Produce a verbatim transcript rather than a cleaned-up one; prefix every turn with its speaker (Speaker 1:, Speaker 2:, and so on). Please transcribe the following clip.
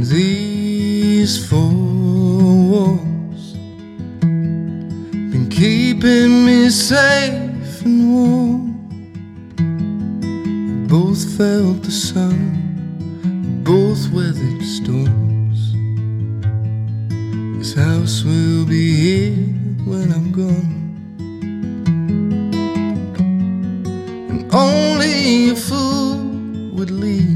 Speaker 1: These four walls been keeping me safe and warm. We both felt the sun, we both weathered storms. This house will be here when I'm gone, and only a fool would leave